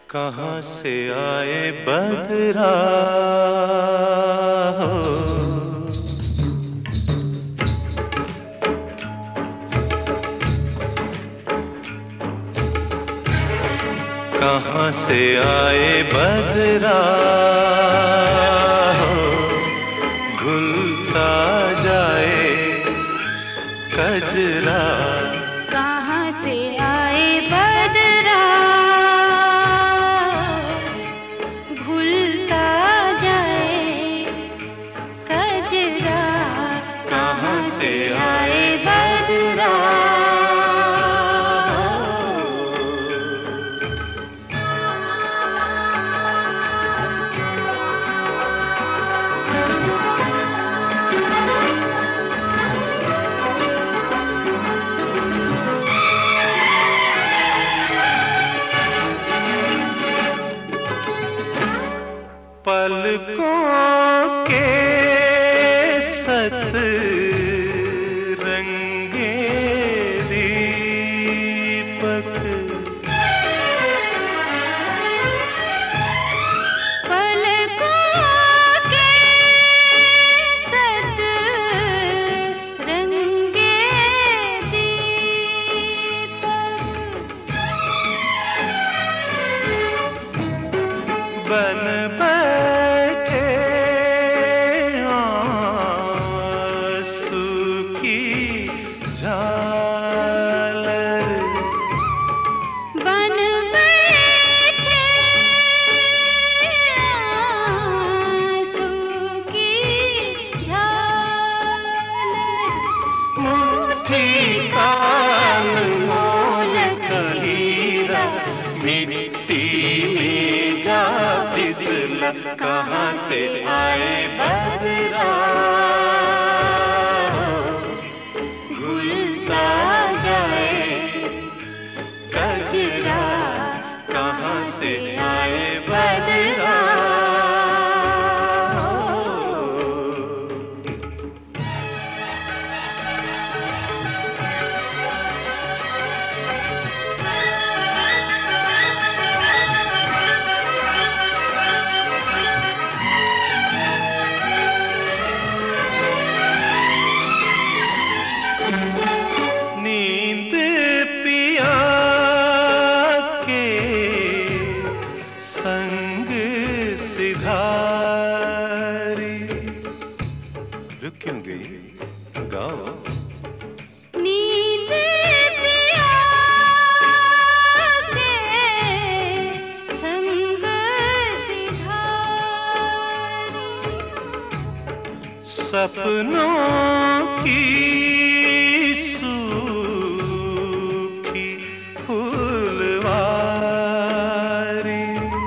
कहाँ से आए बदरा हो, कहाँ से आए बदरा हो, घुलता जाए कजरा। कहाँ से आए बदरा, घुलता जाए कजरा। कहाँ से आए बदरा। पलकों के सत रंगे दीपक, पलकों के सत रंगे दीपक, बन बैठे आंसू की झालर, बन बैठे आंसू की झालर। मुट्ठी काल मोल का हीरा, मिट्टी में जा फिसला। कहाँ से आए बदरा, घुलता जाए कजरा। कहाँ से आए बदरा। नींद पिया के संग सिधारी। रुक क्यों गई, गाओ। नींद पिया के संग सिधारी। सपनों की सूखी फूलवारी,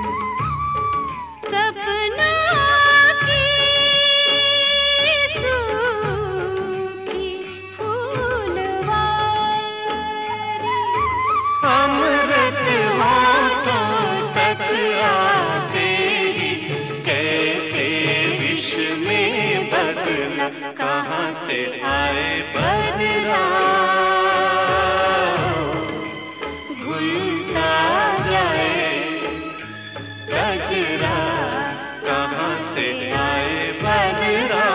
सपनों की सूखी फूलवारी। अमृत होठों तक आते ही कैसे विष में बदला। कहाँ से आए बदरा, घुलता जाए कजरा। कहाँ से आए बदरा।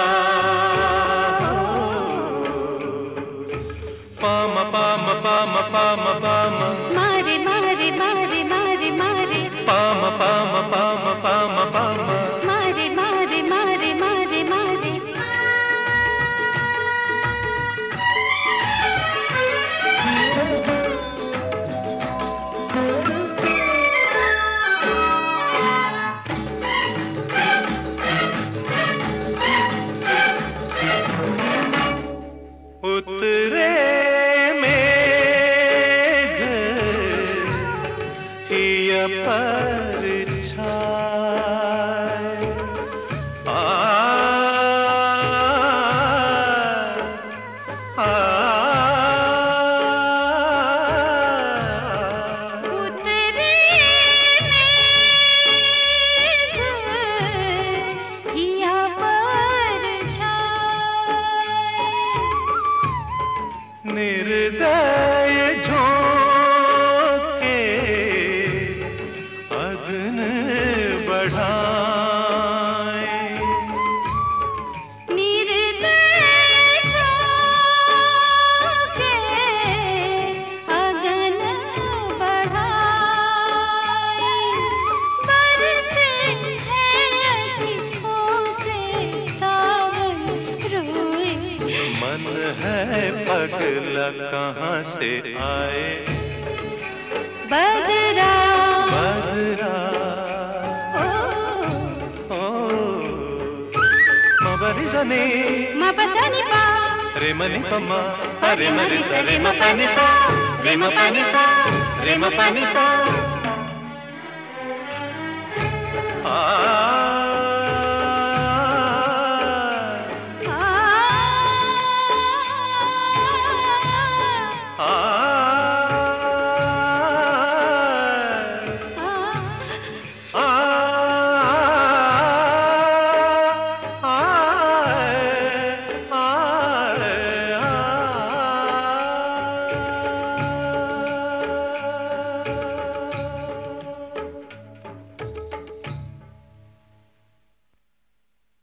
पाम पाम पाम पाम पाम, मारे मारे मारे मारे मारे, पाम पाम पाम पाम पाम। मारे मारे मारे मारे मारे। उतरे मेघ हिया परछाए, आ आ उतरे मेघ हिया परछाए। निर्दय झोंके बदला कहाँ से आए बदरा बदरा मबनी सनी मपसनी पा रे मनी पम्मा रे मनी सा रे म पानी सा रे म पानी सा रे म पानी सा